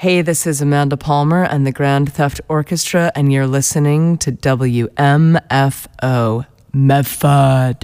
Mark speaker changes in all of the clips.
Speaker 1: Hey, this is Amanda Palmer and the Grand Theft Orchestra, and you're listening to WMFO, Medford.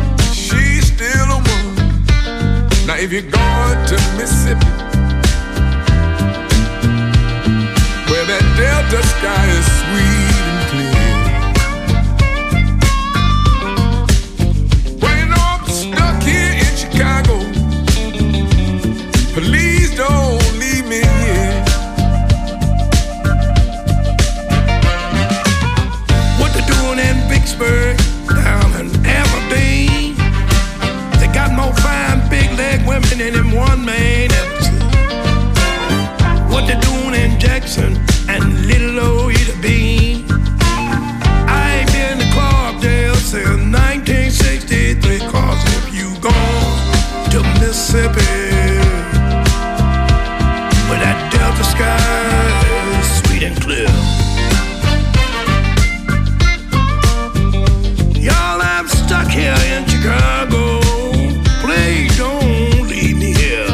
Speaker 2: If you're going to Mississippi, Delta sky is sweet and clear. Well, you know I'm stuck here in Chicago. Please don't leave me here. What they doing in Vicksburg, down in Aberdeen? They got more fine big leg women than them one man ever seen. What they doing in Jackson and Little old Ida Bean? I ain't been to Clarkdale since 1963. Cause if you gone to Mississippi, where that Delta sky is sweet and clear. Y'all, I'm stuck here in Chicago. Please don't leave me here.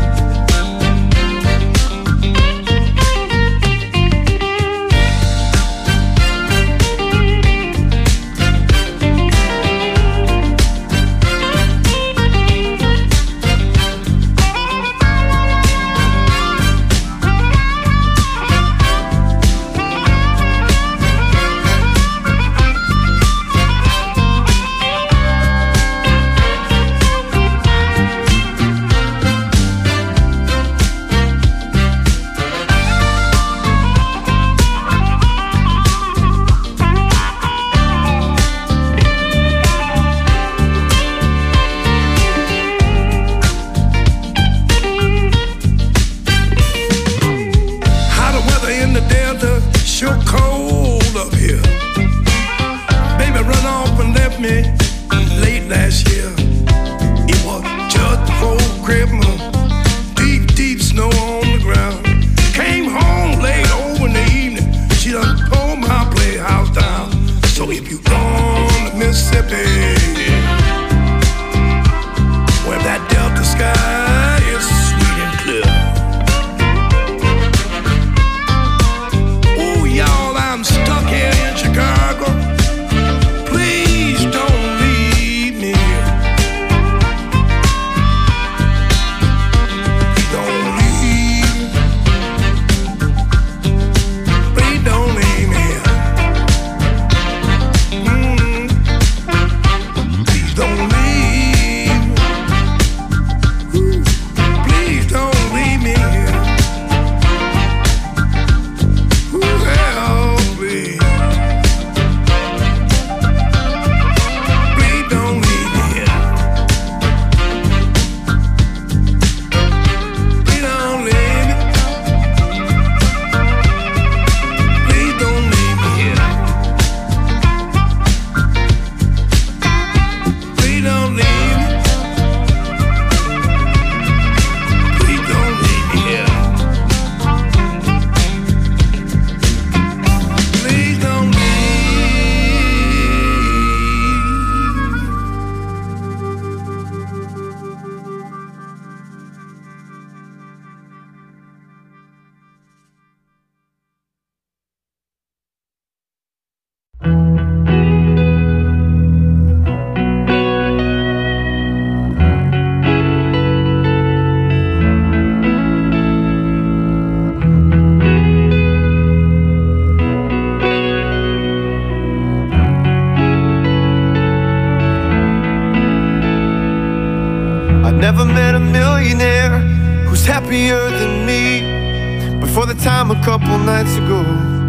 Speaker 3: Never met a millionaire who's happier than me. Before the time a couple nights ago,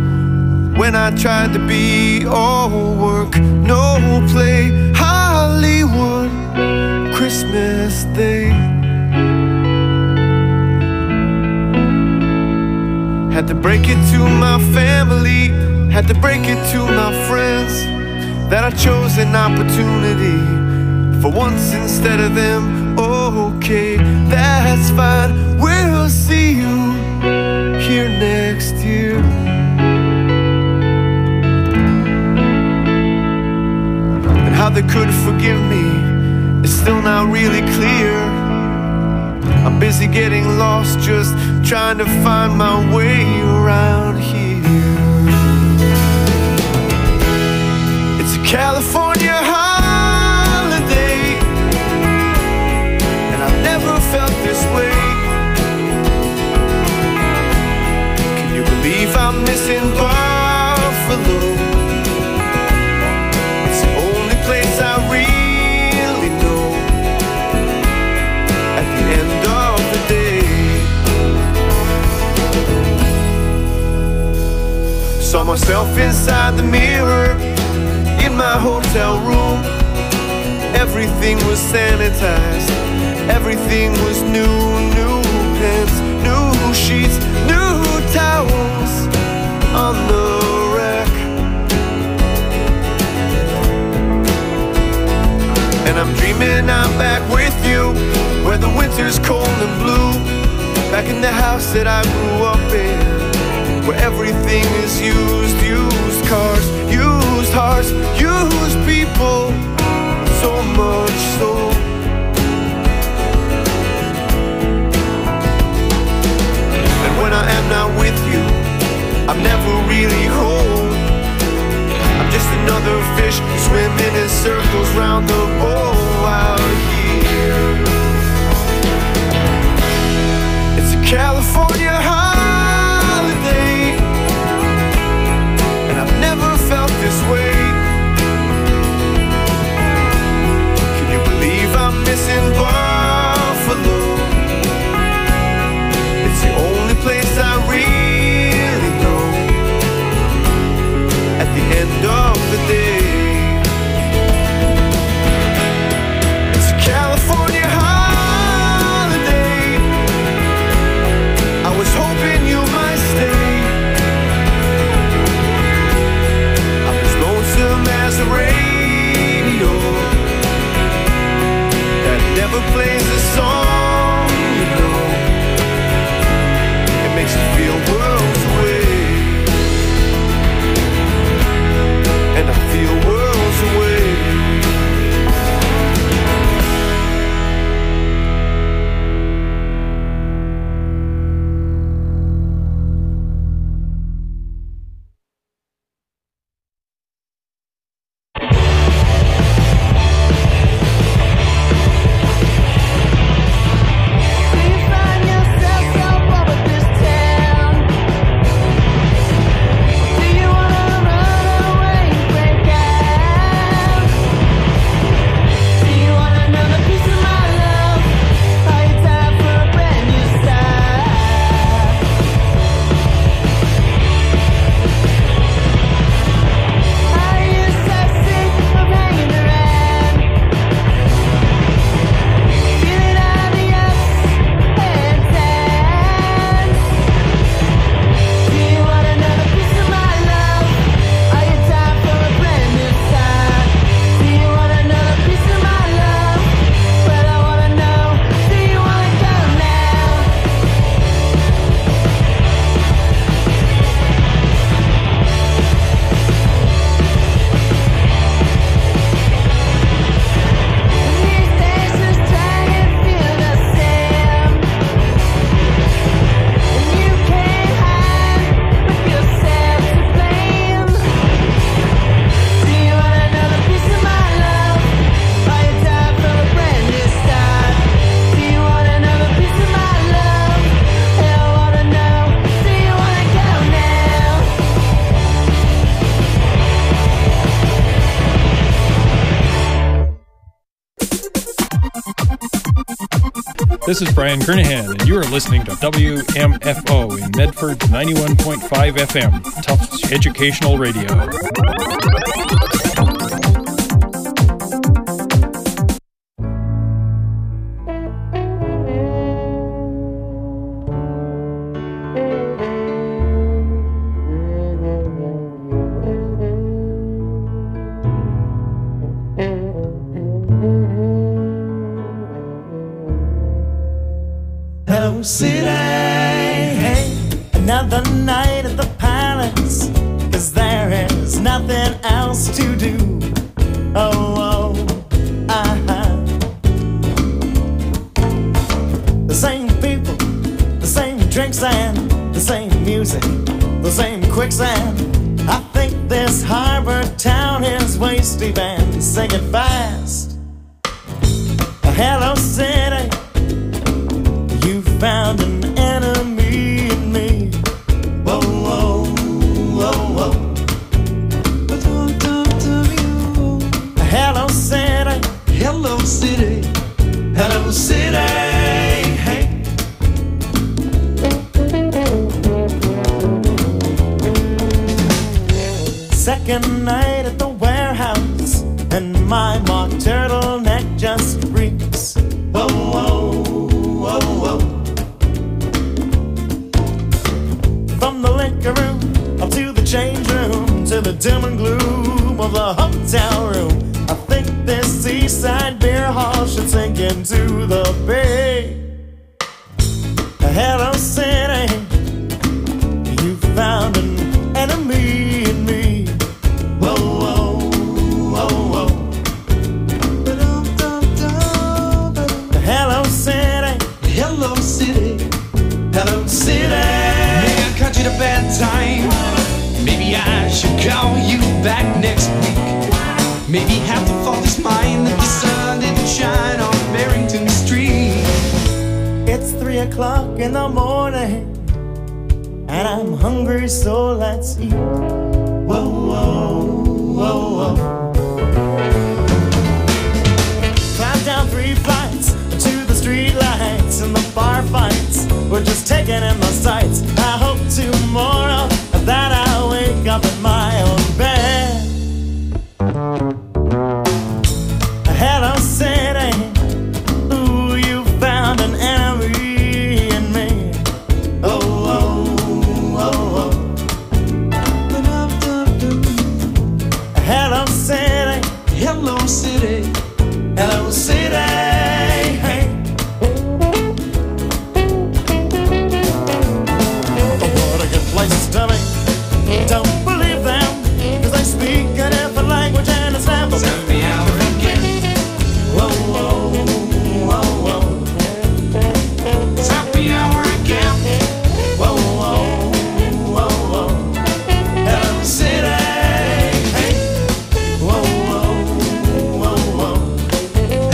Speaker 3: when I tried to be all work, no play, Hollywood Christmas Day. Had to break it to my family, had to break it to my friends, that I chose an opportunity for once instead of them. Okay, that's fine, we'll see you here next year. And how they could forgive me is still not really clear. I'm busy getting lost, just trying to find my way around here. It's a California holiday, and I've never felt this way. Can you believe I'm missing inside the mirror in my hotel room. Everything was sanitized, everything was new. New pens, new sheets, new towels on the rack. And I'm dreaming I'm back with you, where the winter's cold and blue. Back in the house that I grew up in, where everything is used. Used cars, used hearts, used people, so much so. And when I am not with you, I'm never really home. I'm just another fish swimming in circles round the bowl out here. It's a California holiday, and I've never felt this way. Can you believe I'm missing Buffalo? It's the only place I really know at the end of the day. It's a California holiday. I was hoping you might stay. I'm as lonesome as a radio that never plays a song, you know. It makes you feel worlds away, and I feel worlds away.
Speaker 4: This is Brian Kernahan, and you are listening to WMFO in Medford's 91.5 FM, Tufts Educational Radio.
Speaker 5: City, hey, another night at the palace, 'cause there is nothing else to do. Oh, the same people, the same drinks and the same music, the same quicksand. I think this harbor town is way steep and sinking fast. Hello, city, found an enemy in me. Whoa, whoa, whoa, whoa. Hello, city. Hello, city. Hello, city. Hey. and my mock turtleneck just reeks. Whoa, whoa, whoa, whoa. From the liquor room up to the change room, to the dim and gloom of the hotel room, I think this seaside beer hall should sink into the bay. Hello, city, you found an enemy in me. Whoa, whoa, whoa, whoa. Hello, city.
Speaker 6: Hello, city.
Speaker 5: Hello, city.
Speaker 6: Maybe I caught you at a bad time. Maybe I should call you back next week. Maybe half the fault is mine that the sun didn't shine on Barrington Street.
Speaker 5: It's 3 o'clock in the morning, and I'm hungry, so let's eat. Whoa, whoa, whoa, whoa. Climb down 3 flights to the street lights, and the bar fights we're just taking in the sights. I hope tomorrow that I wake up in my own bed. Hello, city. Ooh, you found an enemy in me. Oh, oh, oh, oh. Hello, city.
Speaker 6: Hello, city.
Speaker 5: Hello, city. Hey. What a good place to be. Don't believe them, 'cause they speak a different language and it's never
Speaker 6: Happy hour again.
Speaker 5: whoa, whoa, whoa, whoa.
Speaker 6: It's happy hour again.
Speaker 5: Whoa, whoa, whoa, whoa. Hello, city. Hey. Whoa, whoa, whoa, whoa.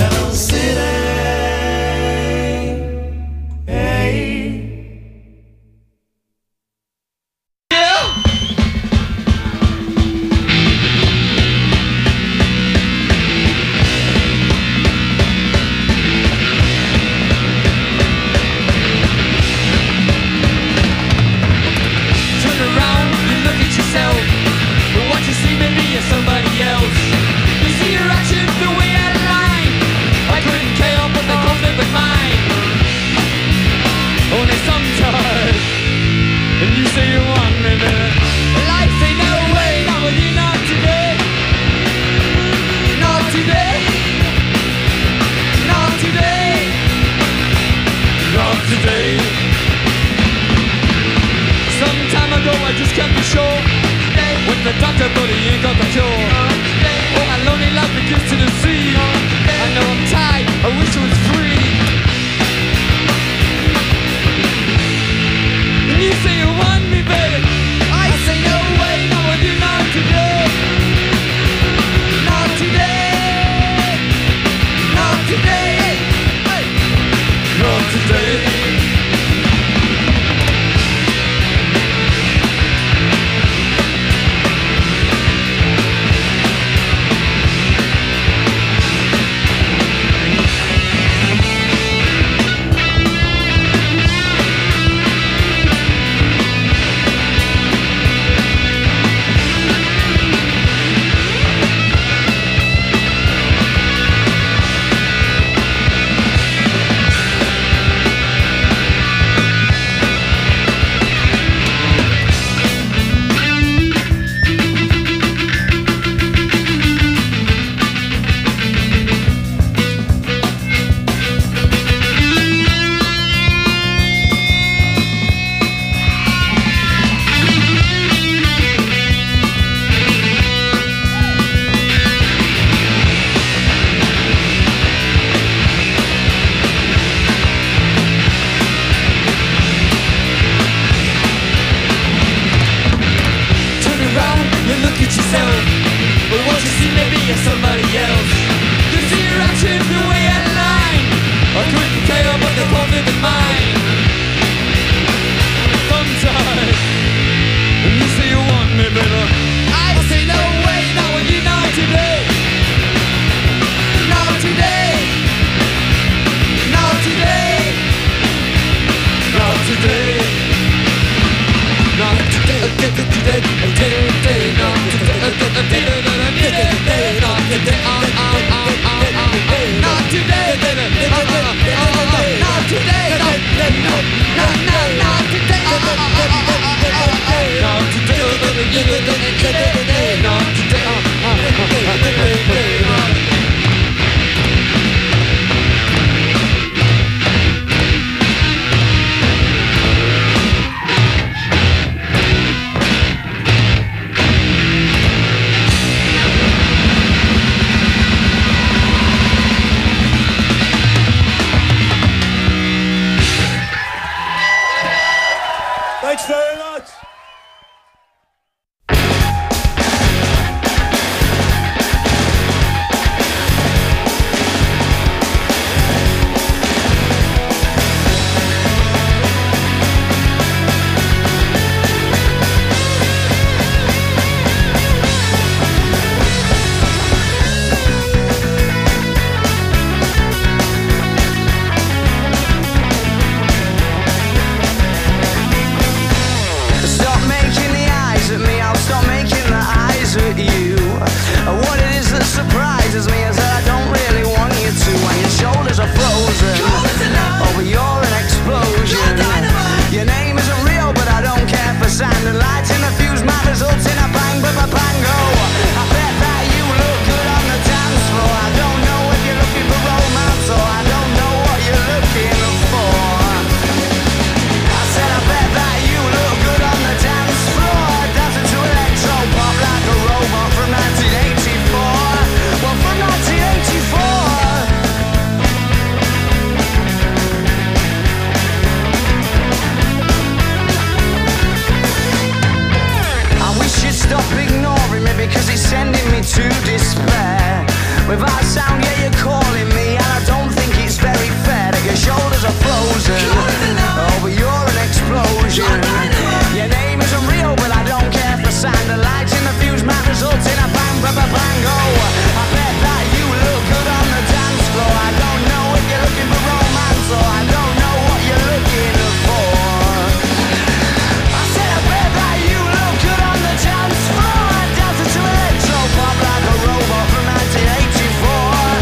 Speaker 7: Without sound, yeah, you're calling me, and I don't think it's very fair that your shoulders are frozen. Oh, but you're an explosion. Your name isn't real, but I don't care for sound. The lights in the fuse might result in a bang, bang, bang, bang. Oh, I bet that you look good on the dance floor. I don't know if you're looking for romance, or I don't know what you're looking for. I said I bet that you look good on the dance floor. I danced to electro pop like a robot from 1984.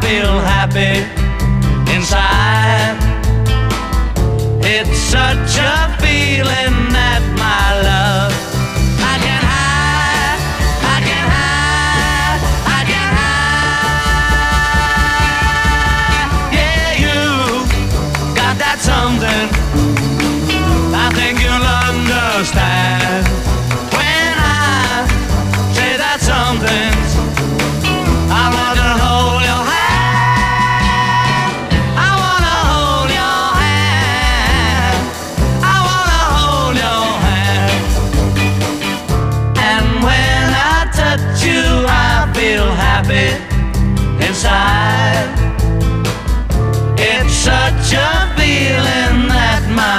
Speaker 8: feel happy inside. It's such a feeling that my love I can hide, I can hide, I can hide. Yeah, you got that something I think you'll understand when I say that something. I wanna hold your hand, I wanna hold your hand, I wanna hold your hand. And when I touch you I feel happy inside. It's such a feeling that my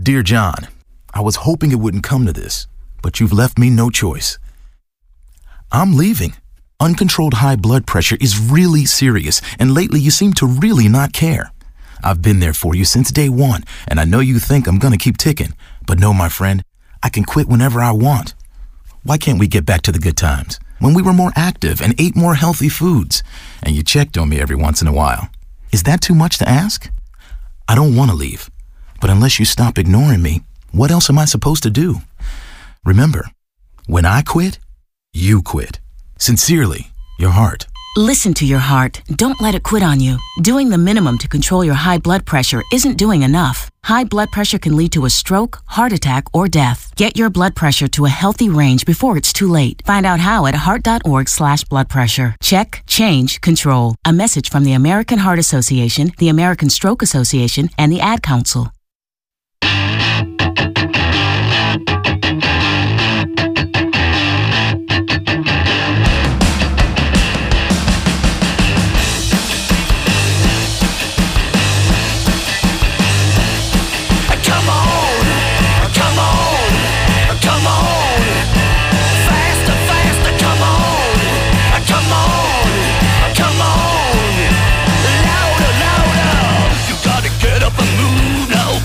Speaker 9: Dear John, I was hoping it wouldn't come to this, but you've left me no choice. I'm leaving. Uncontrolled high blood pressure is really serious, and lately you seem to really not care. I've been there for you since day one, and I know you think I'm gonna keep ticking, but no, my friend, I can quit whenever I want. Why can't we get back to the good times, when we were more active and ate more healthy foods, and you checked on me every once in a while? Is that too much to ask? I don't want to leave, but unless you stop ignoring me, what else am I supposed to do? Remember, when I quit, you quit. Sincerely, your heart.
Speaker 10: Listen to your heart. Don't let it quit on you. Doing the minimum to control your high blood pressure isn't doing enough. High blood pressure can lead to a stroke, heart attack, or death. Get your blood pressure to a healthy range before it's too late. Find out how at heart.org/blood pressure. Check, change, control. A message from the American Heart Association, the American Stroke Association, and the Ad Council.
Speaker 8: Get up and move now.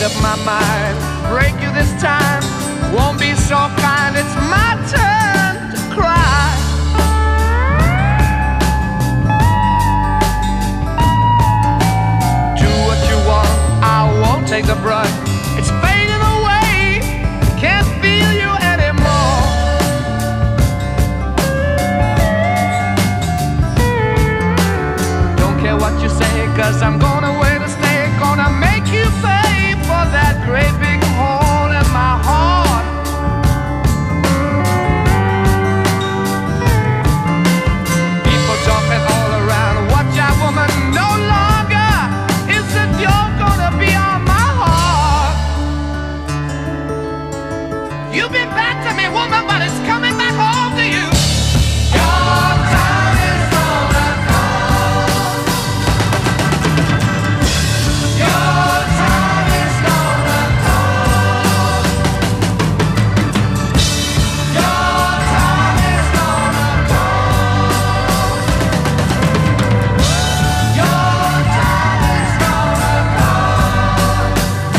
Speaker 7: up my mind. Break you this time, won't be so kind. It's my turn to cry. Do what you want, I won't take the brunt. It's fading away, can't feel you anymore. Don't care what you say, 'cause I'm gonna wait to stay. Gonna make you pay for that great big hole in my heart. People talking all around, watch out woman, no longer is it you're gonna be on my heart. You've been bad to me woman, but it's coming back home to you. Your time is gonna come. Your time is gonna come. Your time is gonna come. Your time is gonna come.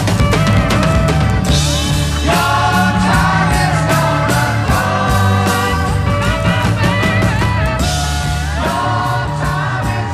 Speaker 7: Your time is gonna come. Your time is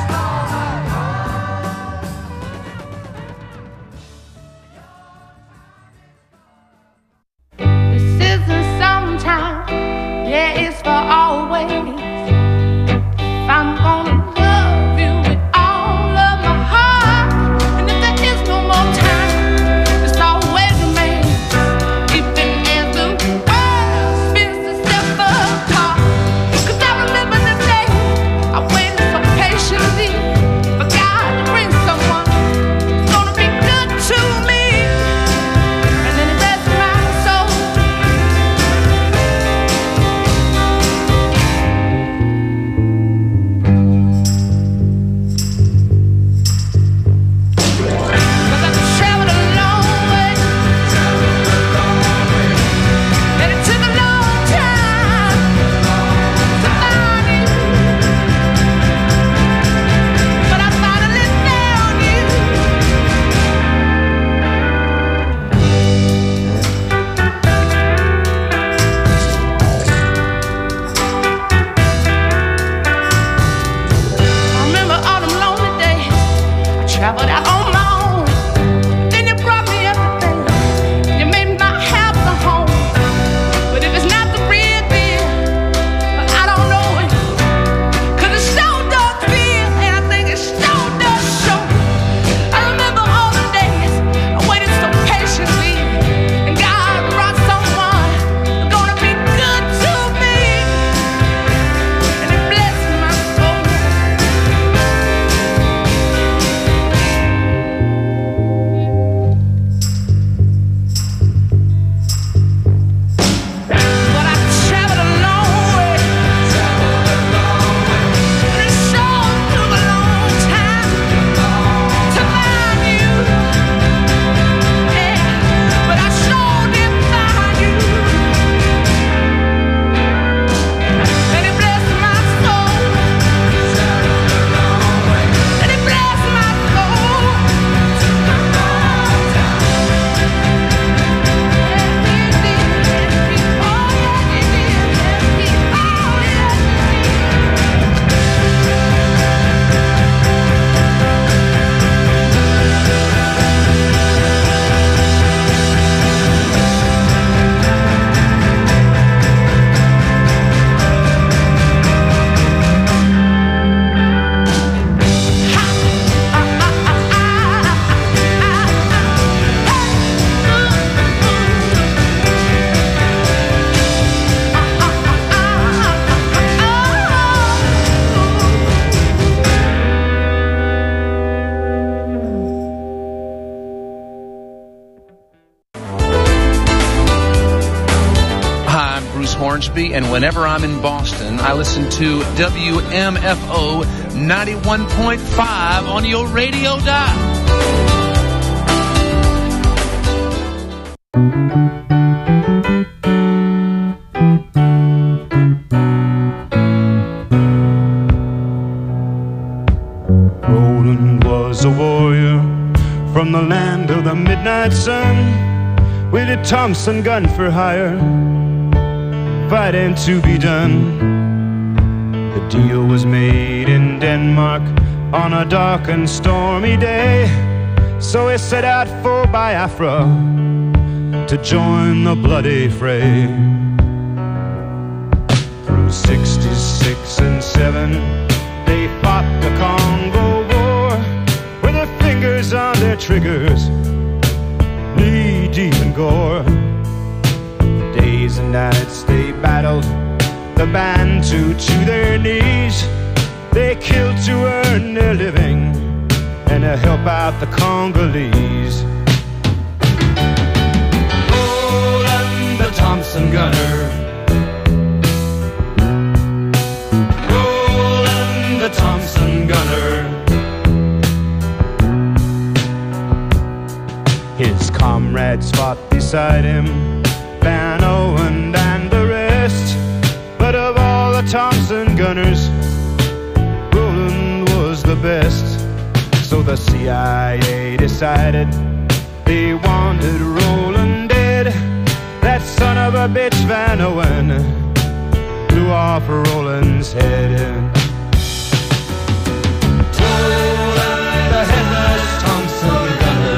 Speaker 7: gonna come. This isn't sometime, yeah, it's for always. If I'm gonna love you with all of my heart, and if there is no more time, it's always remains. Even as the world spins to step apart. 'Cause I remember the day I waited so patiently for God to bring someone who's gonna be good to me. And then it blessed my soul.
Speaker 11: Hornsby, and whenever I'm in Boston, I listen to WMFO 91.5 on your radio dial.
Speaker 12: Roland was a warrior from the land of the midnight sun, with a Thompson gun for hire, fighting to be done. The deal was made in Denmark on a dark and stormy day, so he set out for Biafra to join the bloody fray. Through 66 and 7, they fought the Congo War, with their fingers on their triggers, knee deep in gore. Days and nights they battled, the Bantu to their knees. They killed to earn their living and to help out the Congolese. Roland the Thompson gunner, Roland the Thompson gunner. His comrades fought beside him, Van Owen and the rest. But of all the Thompson gunners, Roland was the best. So the CIA decided they wanted Roland dead. That son of a bitch Van Owen blew off Roland's head. Roland the headless Thompson gunner,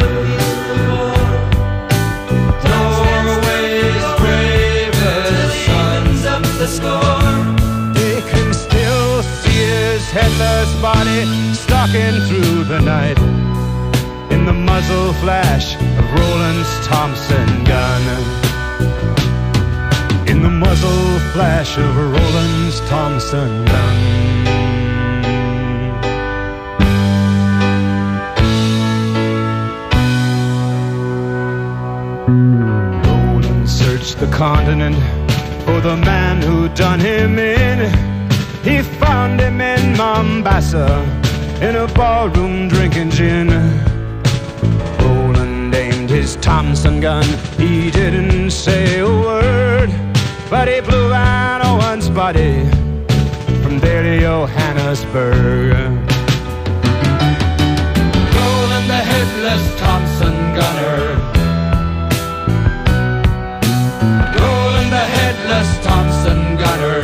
Speaker 12: Norway's bravest sons of the score. They can still see his headless body stalking through the night in the muzzle flash of Roland's Thompson gun. In the muzzle flash of Roland's Thompson gun. Roland searched the continent for the man who done him in. He found him in Mombasa, in a ballroom drinking gin. Roland aimed his Thompson gun, he didn't say a word, but he blew Van Owen's body from there to Johannesburg. Roland the headless Thompson gunner, Roland the headless Thompson gunner,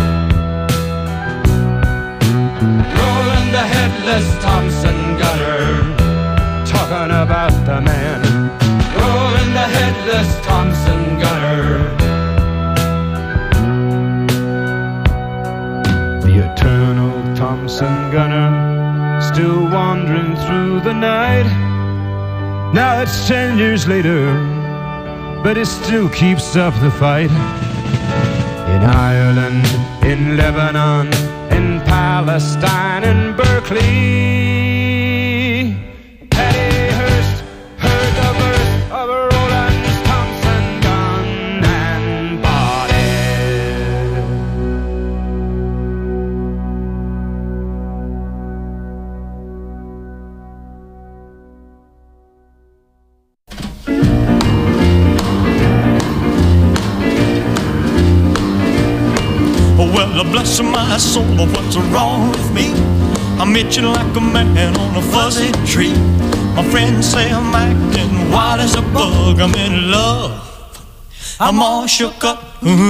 Speaker 12: Roland the headless Thompson gunner, talking about the man, Roland the headless Thompson gunner. The eternal Thompson gunner, still wandering through the night. Now it's 10 years later, but he still keeps up the fight. In Ireland, in Lebanon, in Palestine, in Berkeley, Patty Hearst heard the birth of Roland's Thompson gun and body.
Speaker 13: Well, bless my soul, what's wrong with me? I'm itching like a man on a fuzzy tree. My friends say I'm acting wild as a bug. I'm in love, I'm all shook up.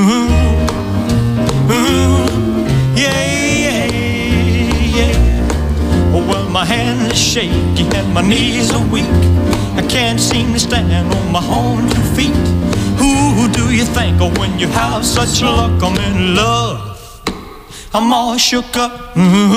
Speaker 13: Yeah, yeah, yeah. Well, my hands are shaky and my knees are weak. I can't seem to stand on my own 2 feet. Who do you think of when you have such luck? I'm in love, I'm all shook up.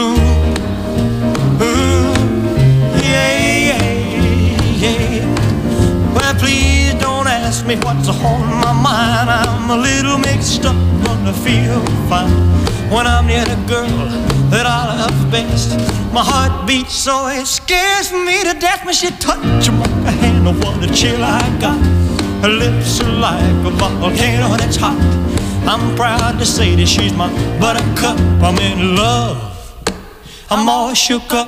Speaker 13: Yeah, yeah, yeah. Well, please don't ask me what's on my mind. I'm a little mixed up, but I feel fine when I'm near the girl that I love best. My heart beats so it scares me to death when she touches my hand. Oh, what a chill I got. Her lips are like a volcano that's hot. I'm proud to say that she's my buttercup. I'm in love, I'm all shook up.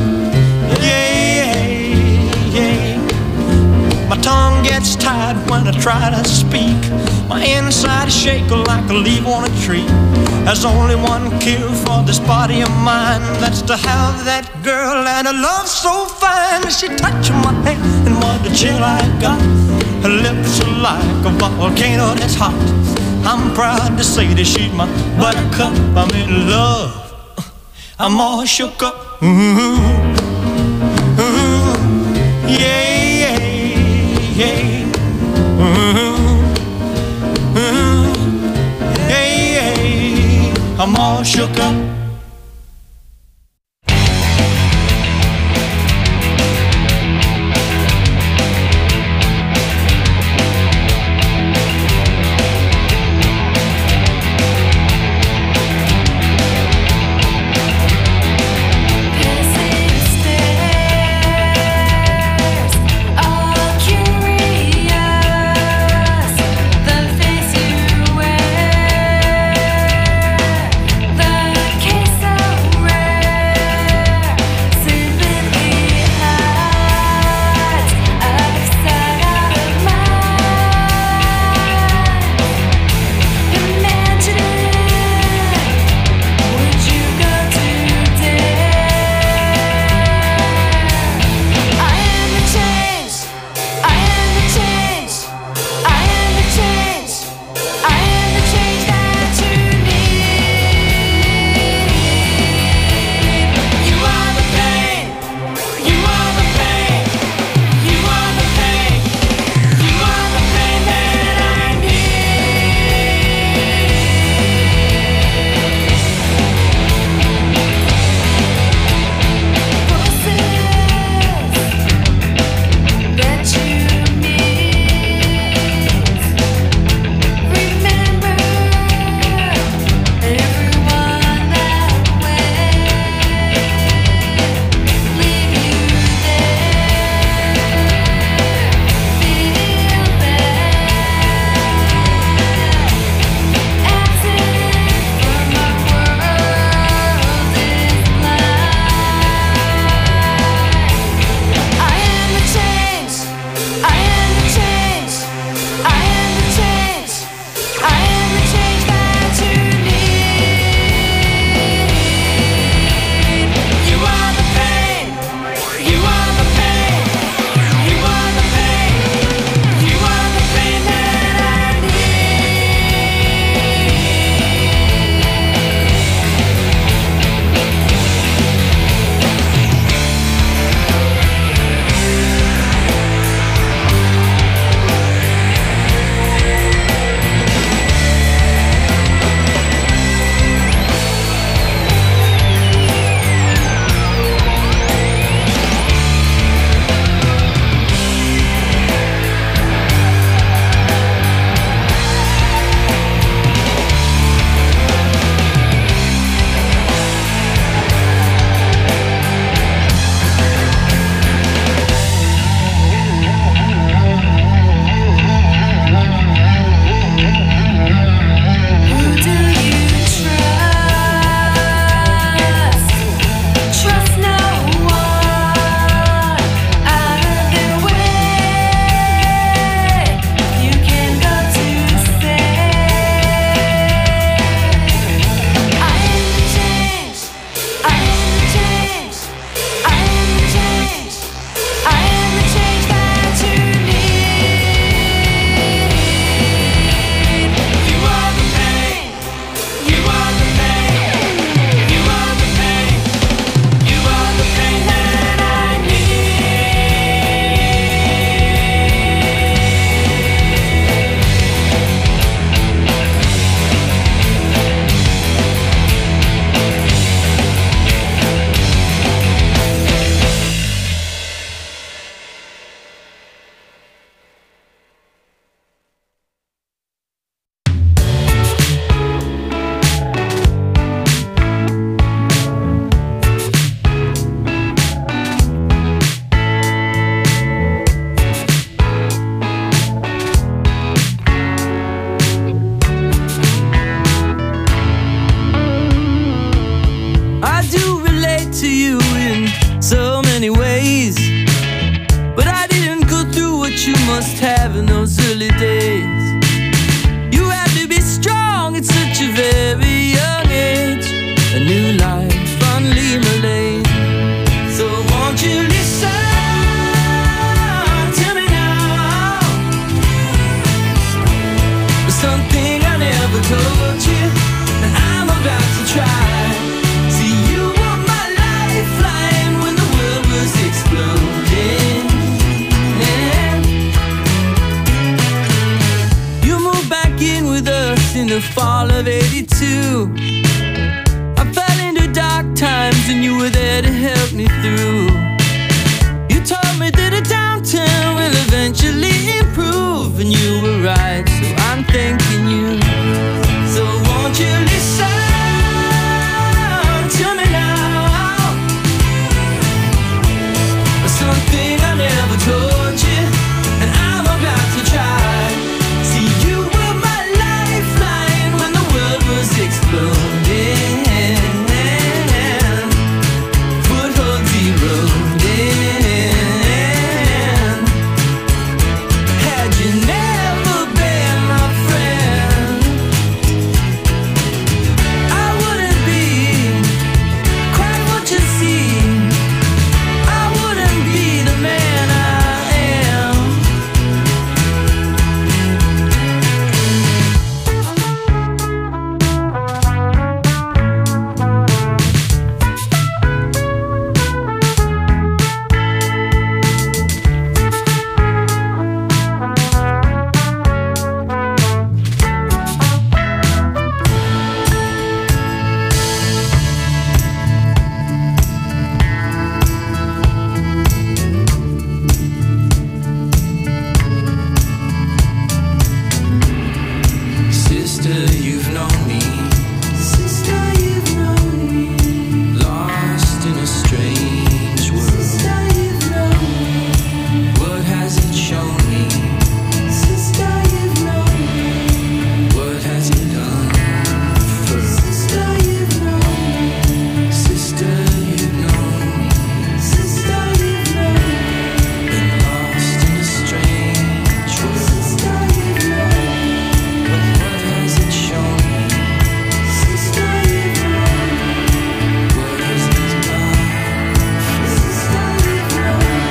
Speaker 13: Yeah, yeah, yeah. My tongue gets tied when I I try to speak. My inside is shaking like a leaf on a tree. There's only one cure for this body of mine, that's to have that girl and a love so fine. She touched my hand and what a chill I got. Her lips are like a volcano that's hot. I'm proud to say that she's my buttercup. I'm in love, I'm all shook up. Ooh, ooh, yeah, yeah, yeah. Ooh, ooh, yeah, yeah. I'm all shook up.
Speaker 14: The the fall of '82. I fell into dark times and you were there to help me through. You told me that a downturn will eventually improve, and you were right, so I'm thanking you. So won't you listen to me now? Something I never told you, and I'm about to try. See, you were my lifeline when the world was exploding. Footholds eroding. Had you never been my friend, I wouldn't be quite what you see. I wouldn't be the man I am. Sister, you've known me. Sister, you've known me. Lost in a strange world. Sister, you've known me. What has it shown me? Sister, you've known me. What has it done for? Sister, you've known me. Sister, you've known me. Sister, you've known me. Been lost in a strange world. Sister, you've known me. What has it shown me? Sister, you've known me. What has it done for? Sister, you've known me.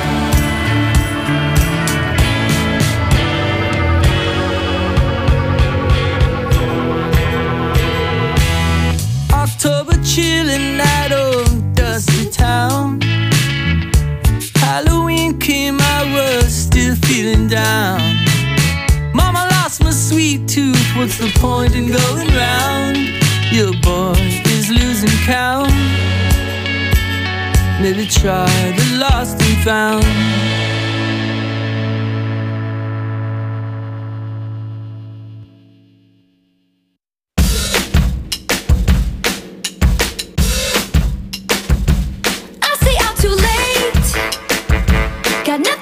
Speaker 14: October chilling night, oh dusty town. Halloween came, I was still feeling down. Mama lost my sweet tooth, what's the point in going round? Your boy is losing count. Maybe try the lost and found.
Speaker 15: I say I'm too late. Got nothing